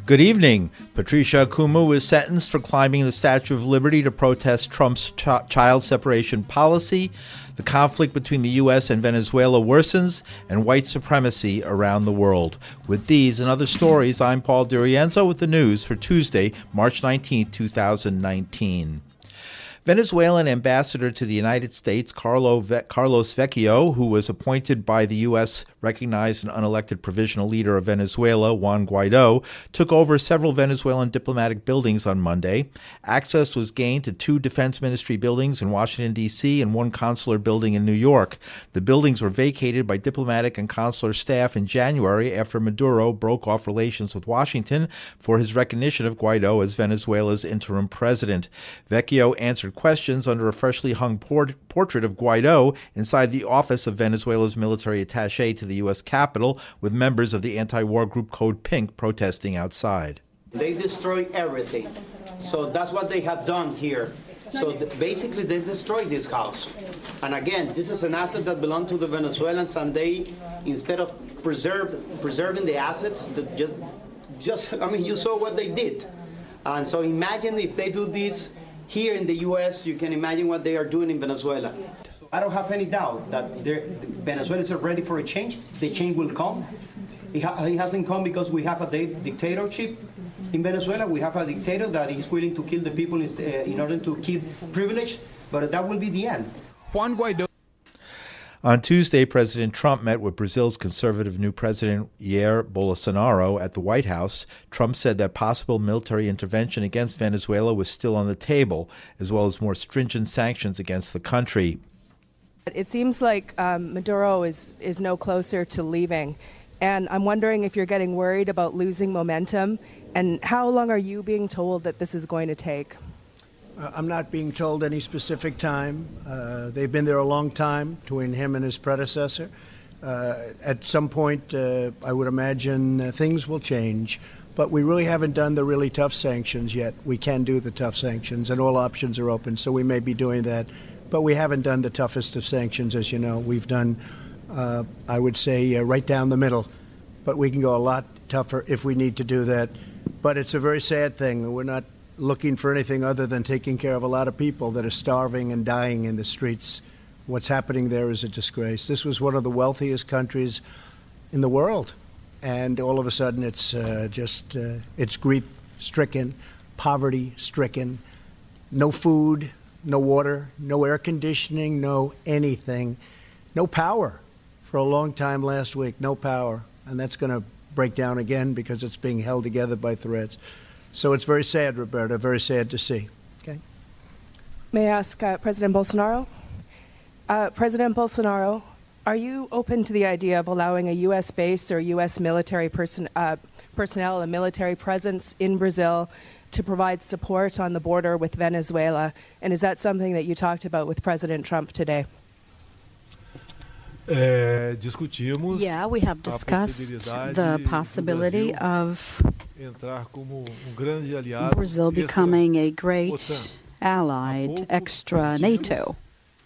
Good evening. Patricia Akumu was sentenced for climbing the Statue of Liberty to protest Trump's child separation policy. The conflict between the U.S. and Venezuela worsens, and white supremacy around the world. With these and other stories, I'm Paul DiRienzo with the news for Tuesday, March 19, 2019. Venezuelan ambassador to the United States, Carlos Vecchio, who was appointed by the U.S. recognized and unelected provisional leader of Venezuela, Juan Guaido, took over several Venezuelan diplomatic buildings on Monday. Access was gained to 2 Defense Ministry buildings in Washington, D.C., and 1 consular building in New York. The buildings were vacated by diplomatic and consular staff in January after Maduro broke off relations with Washington for his recognition of Guaido as Venezuela's interim president. Vecchio answered questions under a freshly hung portrait of Guaido inside the office of Venezuela's military attaché to the U.S. Capitol, with members of the anti-war group Code Pink protesting outside. They destroy everything. So that's what they have done here. So basically they destroyed this house. And again, this is an asset that belonged to the Venezuelans, and they, instead of preserving the assets, you saw what they did. And so imagine if they do this here in the U.S., you can imagine what they are doing in Venezuela. I don't have any doubt that Venezuelans are ready for a change. The change will come. It hasn't come because we have a dictatorship in Venezuela. We have a dictator that is willing to kill the people in order to keep privilege, but that will be the end. Juan Guaido. On Tuesday, President Trump met with Brazil's conservative new president, Jair Bolsonaro, at the White House. Trump said that possible military intervention against Venezuela was still on the table, as well as more stringent sanctions against the country. It seems like Maduro is no closer to leaving, and I'm wondering if you're getting worried about losing momentum, and how long are you being told that this is going to take? I'm not being told any specific time. They've been there a long time, between him and his predecessor. At some point, I would imagine things will change, but we really haven't done the really tough sanctions yet. We can do the tough sanctions, and all options are open, so we may be doing that. But we haven't done the toughest of sanctions, as you know. We've done, I would say, right down the middle, but we can go a lot tougher if we need to do that. But it's a very sad thing. We're not looking for anything other than taking care of a lot of people that are starving and dying in the streets. What's happening there is a disgrace. This was one of the wealthiest countries in the world, and all of a sudden it's it's grief-stricken, poverty-stricken, no food, no water, no air conditioning, no anything, no power. For a long time last week, no power, and that's going to break down again because it's being held together by threats. So it's very sad, Roberta, very sad to see. Okay. May I ask President Bolsonaro? President Bolsonaro, are you open to the idea of allowing a U.S. base or U.S. military personnel, a military presence in Brazil to provide support on the border with Venezuela? And is that something that you talked about with President Trump today? Yeah, we have discussed the possibility of Brazil becoming a great allied extra NATO.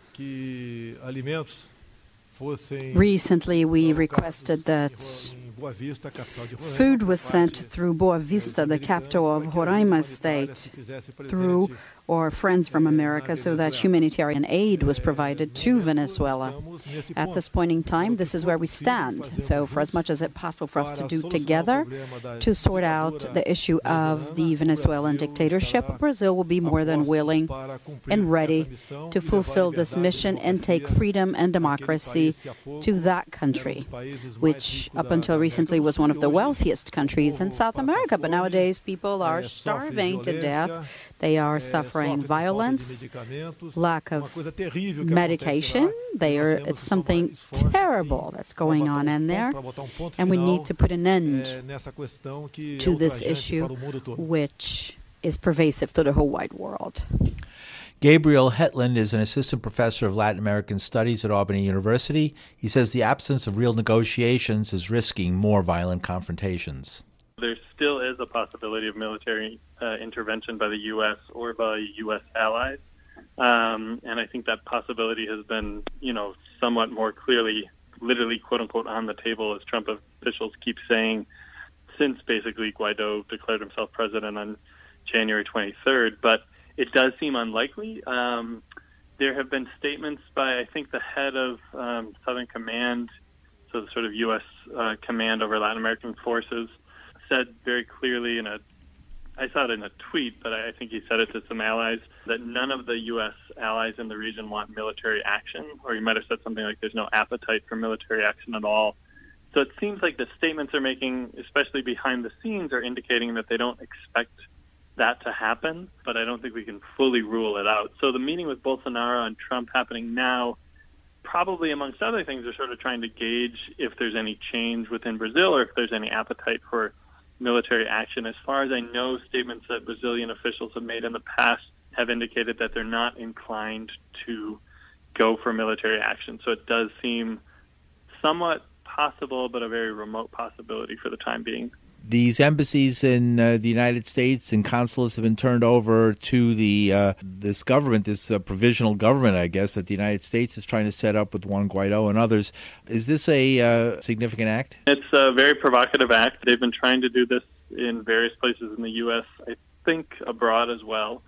Recently, we requested that food was sent through Boa Vista, the capital of Roraima state, through or Friends from America, so that humanitarian aid was provided to Venezuela. At this point in time, this is where we stand. So for as much as it's possible for us to do together to sort out the issue of the Venezuelan dictatorship, Brazil will be more than willing and ready to fulfill this mission and take freedom and democracy to that country, which up until recently was one of the wealthiest countries in South America. But nowadays, people are starving to death. They are suffering violence, lack of medication. It's something terrible that's going on in there. And we need to put an end to this issue, which is pervasive to the whole wide world. Gabriel Hetland is an assistant professor of Latin American Studies at Albany University. He says the absence of real negotiations is risking more violent confrontations. There still is a possibility of military intervention by the U.S. or by U.S. allies. And I think that possibility has been, somewhat more clearly, literally, quote-unquote, on the table, as Trump officials keep saying since basically Guaido declared himself president on January 23rd, but it does seem unlikely. There have been statements by, I think, the head of Southern Command, so the sort of U.S. command over Latin American forces, said very clearly I saw it in a tweet, but I think he said it to some allies, that none of the U.S. allies in the region want military action, or he might have said something like there's no appetite for military action at all. So it seems like the statements they're making, especially behind the scenes, are indicating that they don't expect that to happen, but I don't think we can fully rule it out. So the meeting with Bolsonaro and Trump happening now, probably amongst other things, are sort of trying to gauge if there's any change within Brazil or if there's any appetite for military action. As far as I know, statements that Brazilian officials have made in the past have indicated that they're not inclined to go for military action. So it does seem somewhat possible, but a very remote possibility for the time being. These embassies in the United States and consulates have been turned over to this government, this provisional government, I guess, that the United States is trying to set up with Juan Guaido and others. Is this a significant act? It's a very provocative act. They've been trying to do this in various places in the U.S., I think abroad as well,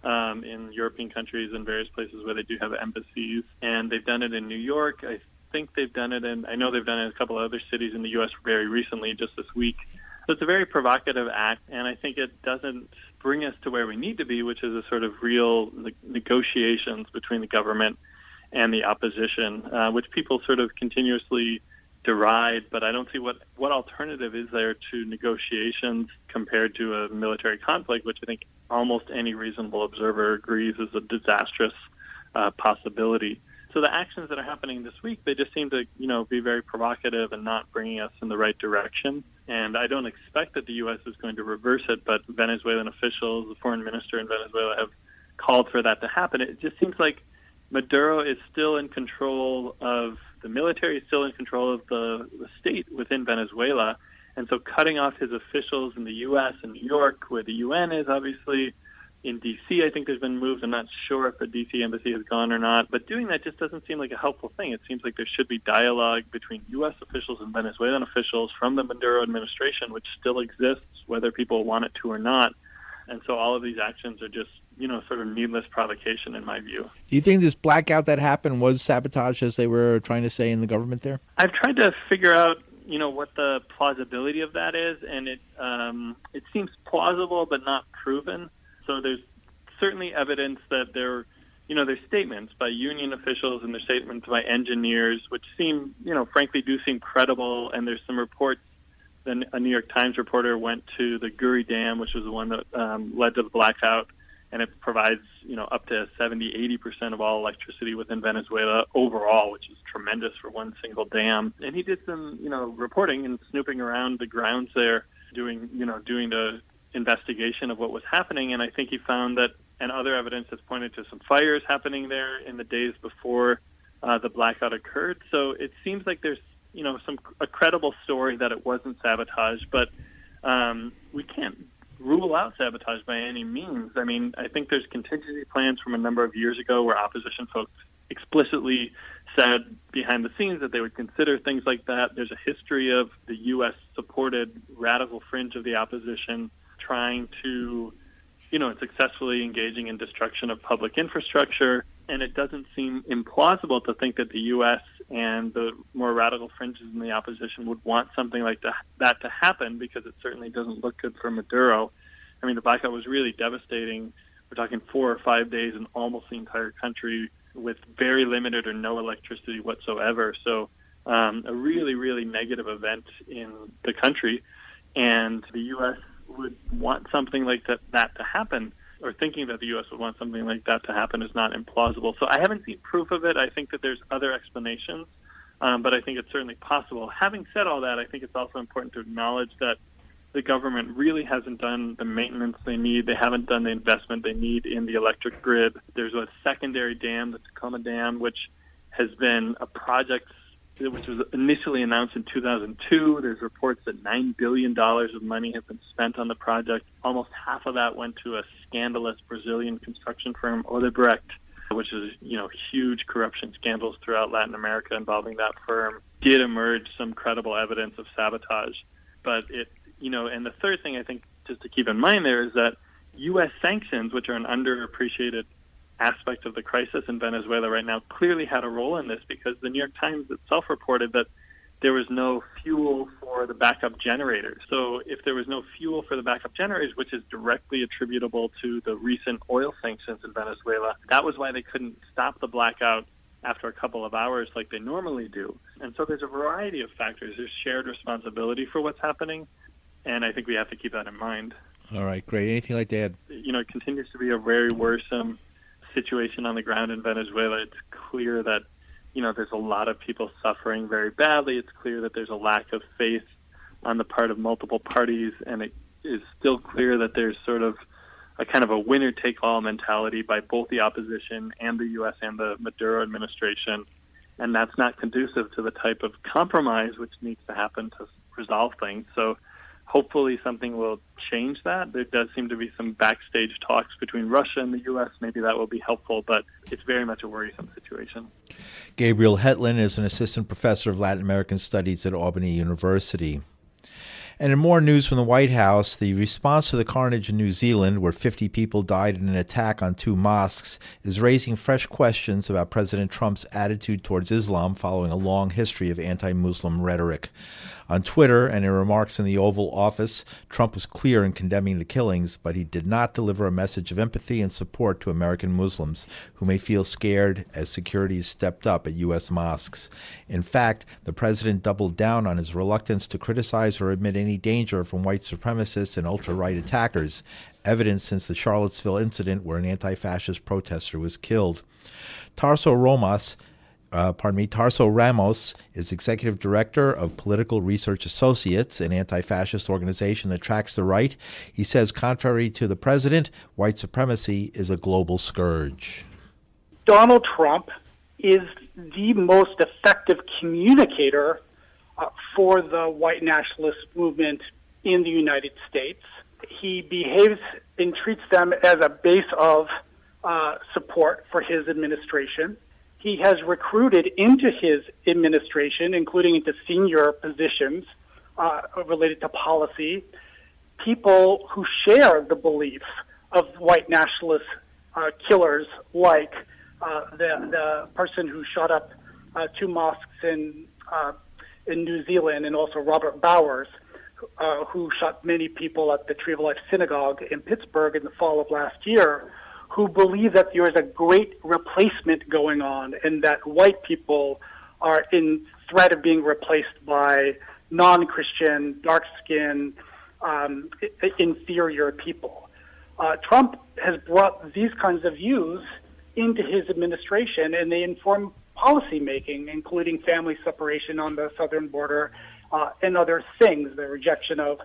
in European countries and various places where they do have embassies. And they've done it in New York. I know they've done it in a couple of other cities in the U.S. very recently, just this week. So it's a very provocative act, and I think it doesn't bring us to where we need to be, which is a sort of real negotiations between the government and the opposition, which people sort of continuously deride, but I don't see what alternative is there to negotiations compared to a military conflict, which I think almost any reasonable observer agrees is a disastrous possibility. So the actions that are happening this week, they just seem to, be very provocative and not bringing us in the right direction. And I don't expect that the U.S. is going to reverse it, but Venezuelan officials, the foreign minister in Venezuela, have called for that to happen. It just seems like Maduro is still in control of the military, is still in control of the state within Venezuela. And so cutting off his officials in the U.S. and New York, where the UN is, obviously, in D.C., I think there's been moves. I'm not sure if the D.C. embassy has gone or not, but doing that just doesn't seem like a helpful thing. It seems like there should be dialogue between U.S. officials and Venezuelan officials from the Maduro administration, which still exists, whether people want it to or not. And so all of these actions are just, sort of needless provocation, in my view. Do you think this blackout that happened was sabotage, as they were trying to say in the government there? I've tried to figure out what the plausibility of that is, and it seems plausible but not proven. So there's certainly evidence that there's statements by union officials and there's statements by engineers, which seem, frankly, do seem credible. And there's some reports. Then a New York Times reporter went to the Guri Dam, which was the one that led to the blackout, and it provides, up to 70-80% of all electricity within Venezuela overall, which is tremendous for one single dam. And he did some, reporting and snooping around the grounds there, doing the investigation of what was happening, and I think he found that, and other evidence has pointed to some fires happening there in the days before the blackout occurred. So it seems like there's a credible story that it wasn't sabotage, but we can't rule out sabotage by any means. I mean, I think there's contingency plans from a number of years ago where opposition folks explicitly said behind the scenes that they would consider things like that. There's a history of the U.S. supported radical fringe of the opposition trying to, successfully engaging in destruction of public infrastructure. And it doesn't seem implausible to think that the U.S. and the more radical fringes in the opposition would want something like that to happen, because it certainly doesn't look good for Maduro. I mean, the blackout was really devastating. We're talking 4 or 5 days in almost the entire country with very limited or no electricity whatsoever. So a really, really negative event in the country. And the U.S. would want something like that to happen, or thinking that the U.S. would want something like that to happen is not implausible. So I haven't seen proof of it. I think that there's other explanations, but I think it's certainly possible. Having said all that, I think it's also important to acknowledge that the government really hasn't done the maintenance they need. They haven't done the investment they need in the electric grid. There's a secondary dam, the Tacoma Dam, which has been a project which was initially announced in 2002. There's reports that $9 billion of money have been spent on the project. Almost half of that went to a scandalous Brazilian construction firm, Odebrecht, which is, huge corruption scandals throughout Latin America involving that firm. Did emerge some credible evidence of sabotage, but it And the third thing I think just to keep in mind there is that U.S. sanctions, which are an underappreciated aspect of the crisis in Venezuela right now, clearly had a role in this, because the New York Times itself reported that there was no fuel for the backup generators. So if there was no fuel for the backup generators, which is directly attributable to the recent oil sanctions in Venezuela, that was why they couldn't stop the blackout after a couple of hours like they normally do. And so there's a variety of factors. There's shared responsibility for what's happening, and I think we have to keep that in mind. All right, great. Anything like that? It continues to be a very worrisome situation on the ground in Venezuela. It's clear that there's a lot of people suffering very badly. It's clear that there's a lack of faith on the part of multiple parties, and it is still clear that there's sort of a kind of a winner-take-all mentality by both the opposition and the U.S. and the Maduro administration, and that's not conducive to the type of compromise which needs to happen to resolve things. So hopefully something will change that. There does seem to be some backstage talks between Russia and the U.S. Maybe that will be helpful, but it's very much a worrisome situation. Gabriel Hetland is an assistant professor of Latin American Studies at Albany University. And in more news from the White House, the response to the carnage in New Zealand, where 50 people died in an attack on 2 mosques, is raising fresh questions about President Trump's attitude towards Islam following a long history of anti-Muslim rhetoric. On Twitter and in remarks in the Oval Office, Trump was clear in condemning the killings, but he did not deliver a message of empathy and support to American Muslims who may feel scared as security is stepped up at U.S. mosques. In fact, the president doubled down on his reluctance to criticize or admit any danger from white supremacists and ultra-right attackers, evidence since the Charlottesville incident where an anti-fascist protester was killed. Tarso Ramos is executive director of Political Research Associates, an anti-fascist organization that tracks the right. He says, contrary to the president, white supremacy is a global scourge. Donald Trump is the most effective communicator for the white nationalist movement in the United States. He behaves and treats them as a base of support for his administration. He has recruited into his administration, including into senior positions related to policy, people who share the beliefs of white nationalist killers, like the person who shot up 2 mosques in New Zealand, and also Robert Bowers, who shot many people at the Tree of Life Synagogue in Pittsburgh in the fall of last year, who believe that there is a great replacement going on and that white people are in threat of being replaced by non-Christian, dark-skinned, inferior people. Trump has brought these kinds of views into his administration, and they inform policy making, including family separation on the southern border and other things, the rejection of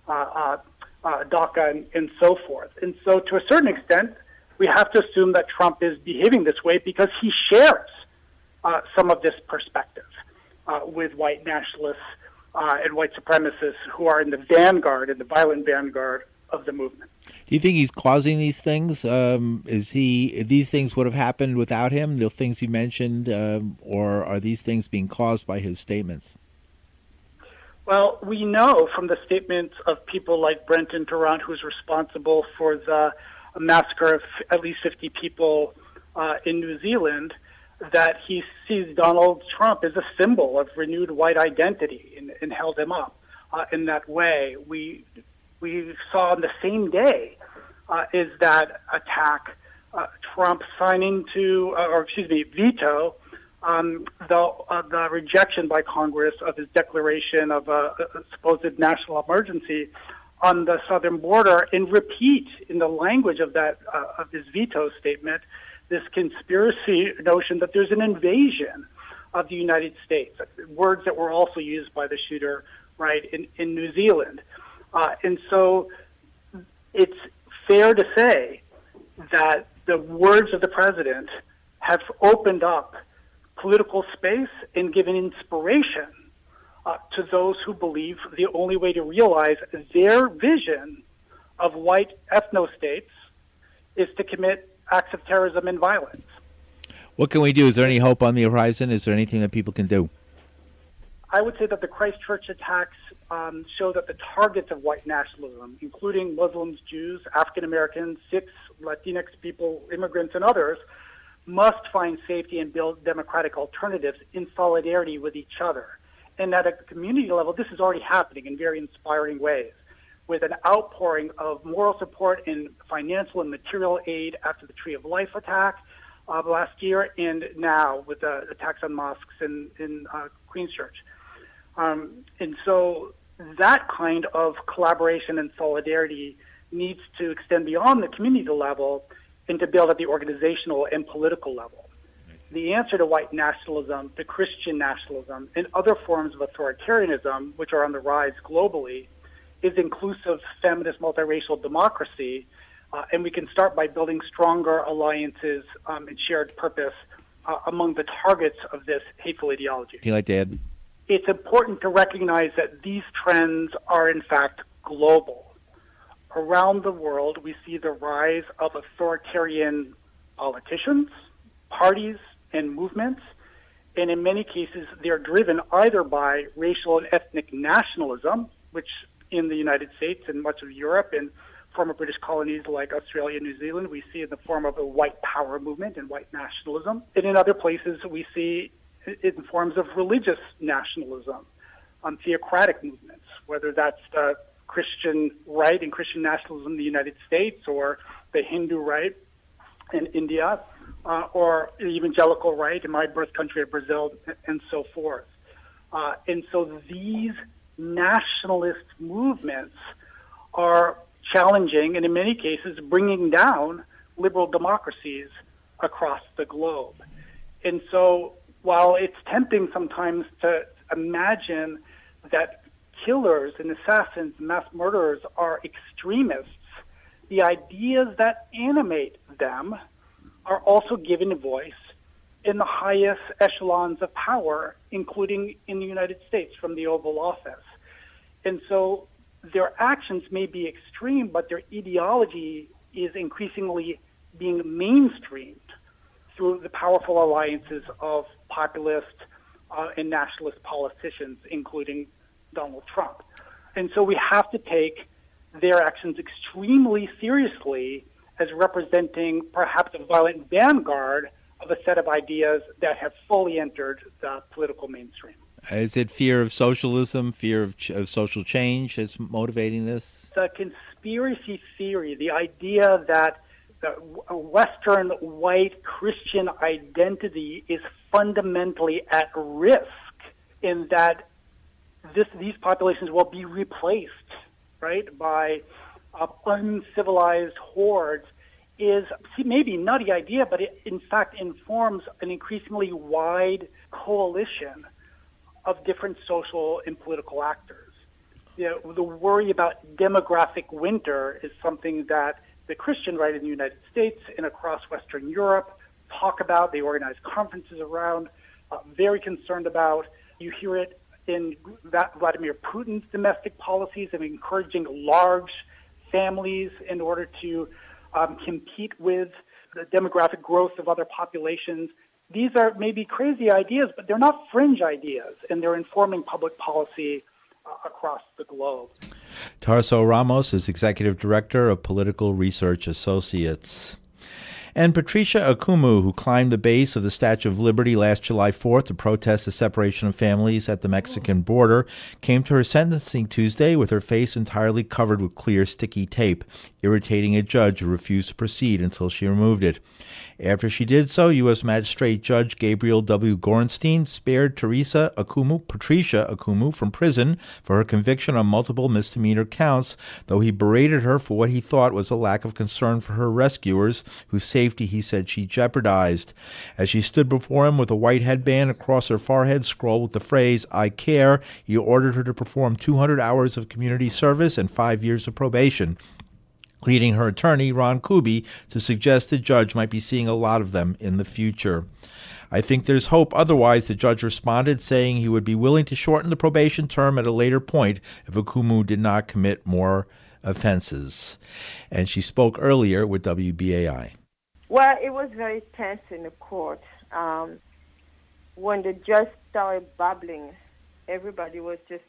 DACA and so forth. And so to a certain extent, we have to assume that Trump is behaving this way because he shares some of this perspective with white nationalists and white supremacists who are in the vanguard, in the violent vanguard of the movement. Do you think he's causing these things? These things would have happened without him, the things you mentioned, or are these things being caused by his statements? Well, we know from the statements of people like Brenton Tarrant, who's responsible for the massacre of at least 50 people in New Zealand, that he sees Donald Trump as a symbol of renewed white identity and held him up in that way. We saw on the same day is that attack, Trump veto the rejection by Congress of his declaration of a supposed national emergency on the southern border, and repeat in the language of that of his veto statement this conspiracy notion that there's an invasion of the United States, words that were also used by the shooter, right, in New Zealand. And so it's fair to say that the words of the president have opened up political space and given inspiration to those who believe the only way to realize their vision of white ethno-states is to commit acts of terrorism and violence. What can we do? Is there any hope on the horizon? Is there anything that people can do? I would say that the Christchurch attacks show that the targets of white nationalism, including Muslims, Jews, African Americans, Sikhs, Latinx people, immigrants, and others, must find safety and build democratic alternatives in solidarity with each other. And at a community level, this is already happening in very inspiring ways, with an outpouring of moral support and financial and material aid after the Tree of Life attack last year, and now with the attacks on mosques in Queen's Church. And so that kind of collaboration and solidarity needs to extend beyond the community level and to build at the organizational and political level. The answer to white nationalism, to Christian nationalism, and other forms of authoritarianism, which are on the rise globally, is inclusive, feminist, multiracial democracy, and we can start by building stronger alliances and shared purpose among the targets of this hateful ideology. Do you like to add? It's important to recognize that these trends are, in fact, global. Around the world, we see the rise of authoritarian politicians, parties, and movements, and in many cases, they're driven either by racial and ethnic nationalism, which in the United States and much of Europe and former British colonies like Australia and New Zealand, we see in the form of a white power movement and white nationalism. And in other places, we see in forms of religious nationalism, theocratic movements, whether that's the Christian right and Christian nationalism in the United States, or the Hindu right in India, or the evangelical right in my birth country of Brazil, and so forth. And so these nationalist movements are challenging and in many cases bringing down liberal democracies across the globe. And so while it's tempting sometimes to imagine that killers and assassins, mass murderers are extremists, the ideas that animate them are also given a voice in the highest echelons of power, including in the United States from the Oval Office. And so their actions may be extreme, but their ideology is increasingly being mainstreamed through the powerful alliances of populist and nationalist politicians, including Donald Trump. And so we have to take their actions extremely seriously as representing perhaps a violent vanguard of a set of ideas that have fully entered the political mainstream. Is it fear of socialism, fear of social change that's motivating this? The conspiracy theory, the idea that the Western white Christian identity is fundamentally at risk in that these populations will be replaced, right, by uncivilized hordes is maybe a nutty idea, but it in fact informs an increasingly wide coalition of different social and political actors. You know, the worry about demographic winter is something that the Christian right in the United States and across Western Europe talk about. They organize conferences around, very concerned about. You hear it in Vladimir Putin's domestic policies of encouraging large families in order to compete with the demographic growth of other populations. These are maybe crazy ideas, but they're not fringe ideas, and they're informing public policy across the globe. Tarso Ramos is Executive Director of Political Research Associates. And Patricia Akumu, who climbed the base of the Statue of Liberty last July 4th to protest the separation of families at the Mexican border, came to her sentencing Tuesday with her face entirely covered with clear, sticky tape, irritating a judge who refused to proceed until she removed it. After she did so, U.S. Magistrate Judge Gabriel W. Gorenstein spared Patricia Akumu from prison for her conviction on multiple misdemeanor counts, though he berated her for what he thought was a lack of concern for her rescuers, whose safety he said she jeopardized. As she stood before him with a white headband across her forehead scrawled with the phrase, "I care," he ordered her to perform 200 hours of community service and 5 years of probation, leading her attorney, Ron Kuby, to suggest the judge might be seeing a lot of them in the future. "I think there's hope otherwise," the judge responded, saying he would be willing to shorten the probation term at a later point if Akumu did not commit more offenses. And she spoke earlier with WBAI. Well, it was very tense in the court. When the judge started babbling, everybody was just like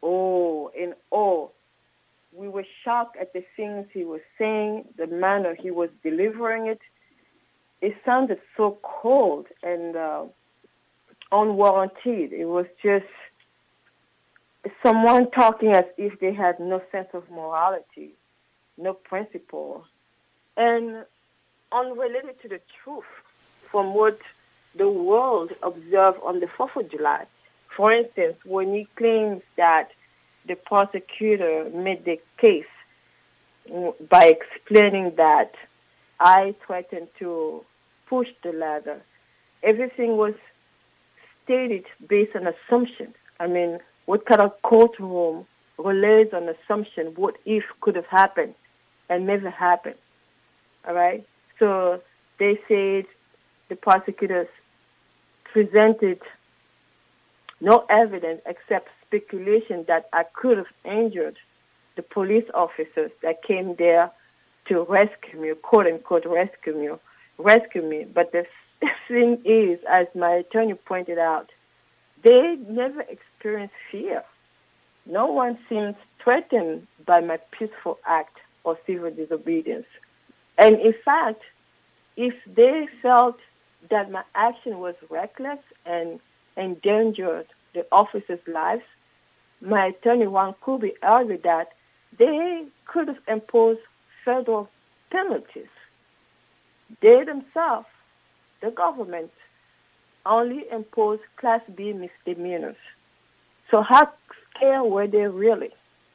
in awe. We were shocked at the things he was saying, the manner he was delivering it. It sounded so cold and unwarranted. It was just someone talking as if they had no sense of morality, no principle, and unrelated to the truth from what the world observed on the 4th of July. For instance, when he claims that the prosecutor made the case by explaining that I threatened to push the ladder, everything was stated based on assumptions. I mean, what kind of courtroom relies on assumption, what if could have happened and never happened, all right? So they said the prosecutors presented no evidence except speculation that I could have injured the police officers that came there to rescue me, quote unquote, rescue me. But the thing is, as my attorney pointed out, they never experienced fear. No one seems threatened by my peaceful act or civil disobedience. And in fact, if they felt that my action was reckless and endangered the officers' lives, my attorney, Juan Kubi, argued that they could have imposed federal penalties. They themselves, the government, only imposed Class B misdemeanors. So how scared were they really?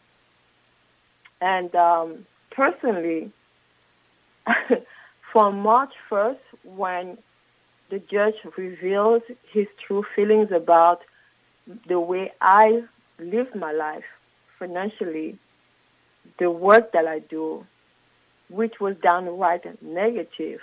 And personally, from March 1st, when the judge revealed his true feelings about the way I live my life financially, the work that I do, which was downright negative,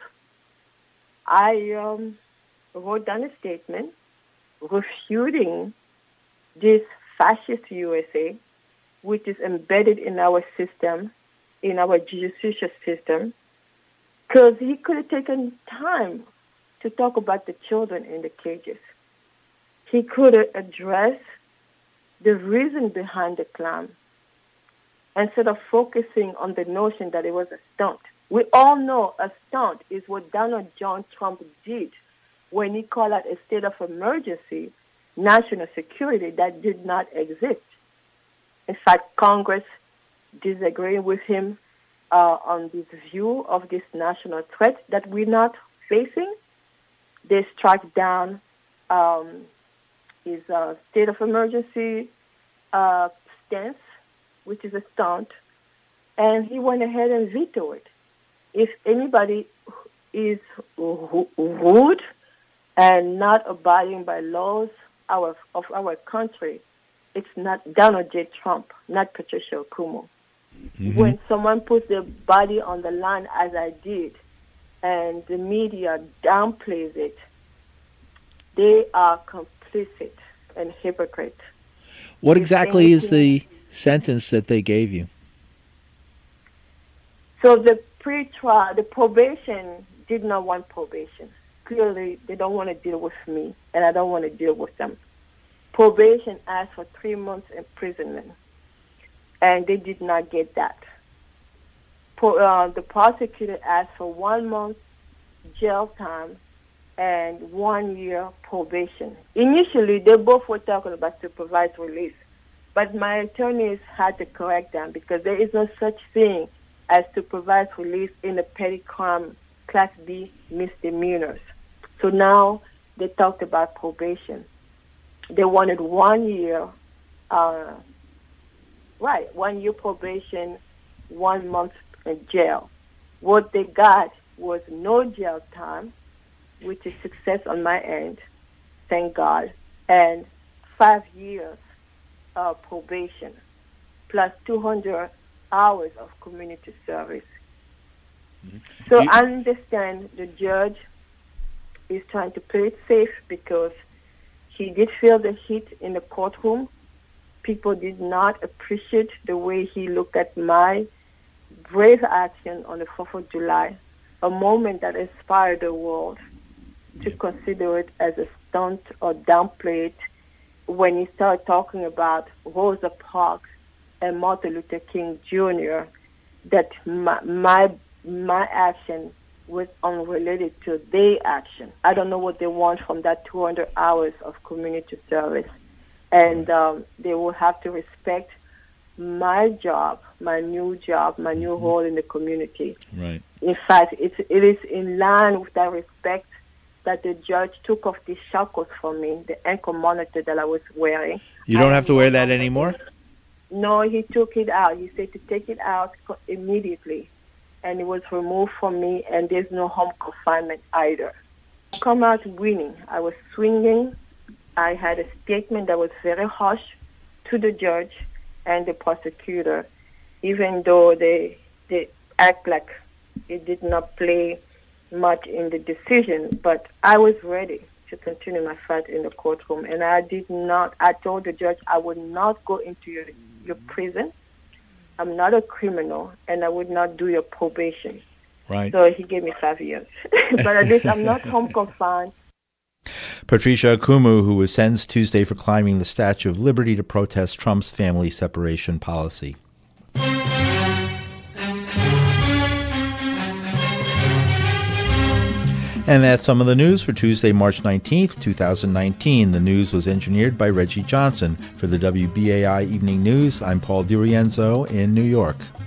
I wrote down a statement refuting this fascist USA, which is embedded in our system, in our judicial system, because he could have taken time to talk about the children in the cages. He could have addressed the reason behind the crime instead of focusing on the notion that it was a stunt. We all know a stunt is what Donald John Trump did when he called out a state of emergency, national security that did not exist. In fact, Congress disagreed with him on this view of this national threat that we're not facing. They struck down his state of emergency stance, which is a stunt, and he went ahead and vetoed it. If anybody is rude and not abiding by laws of our country, it's not Donald J. Trump, not Patricia Cuomo. Mm-hmm. When someone puts their body on the line, as I did, and the media downplays it, they are complicit and hypocrite. What exactly is the sentence that they gave you? So the pre-trial, the probation did not want probation. Clearly, they don't want to deal with me, and I don't want to deal with them. Probation asked for 3 months imprisonment, and they did not get that. The prosecutor asked for 1 month jail time and 1 year probation. Initially, they both were talking about supervised release, but my attorneys had to correct them because there is no such thing as supervised release in the petty crime Class B misdemeanors. So now they talked about probation. They wanted 1 year, 1 year probation, 1 month in jail. What they got was no jail time, which is success on my end, thank God, and 5 years probation, plus 200 hours of community service. Mm-hmm. So I understand the judge is trying to play it safe because he did feel the heat in the courtroom. People did not appreciate the way he looked at my brave action on the 4th of July, a moment that inspired the world to consider it as a stunt or downplay it when he started talking about Rosa Parks and Martin Luther King Jr., that my action was unrelated to their action. I don't know what they want from that 200 hours of community service. And they will have to respect my job, my new role in the community. Right. In fact, it is in line with that respect that the judge took off the shackles from me, the ankle monitor that I was wearing. You don't have to wear that anymore? No, he took it out. He said to take it out immediately. And it was removed from me, and there's no home confinement either. Come out winning. I was swinging. I had a statement that was very harsh to the judge and the prosecutor, even though they act like it did not play much in the decision. But I was ready to continue my fight in the courtroom, and I told the judge I would not go into your prison. I'm not a criminal, and I would not do your probation. Right. So he gave me 5 years. But at least I'm not home confined. Patricia Akumu, who was sentenced Tuesday for climbing the Statue of Liberty to protest Trump's family separation policy. And that's some of the news for Tuesday, March 19th, 2019. The news was engineered by Reggie Johnson. For the WBAI Evening News, I'm Paul DiRienzo in New York.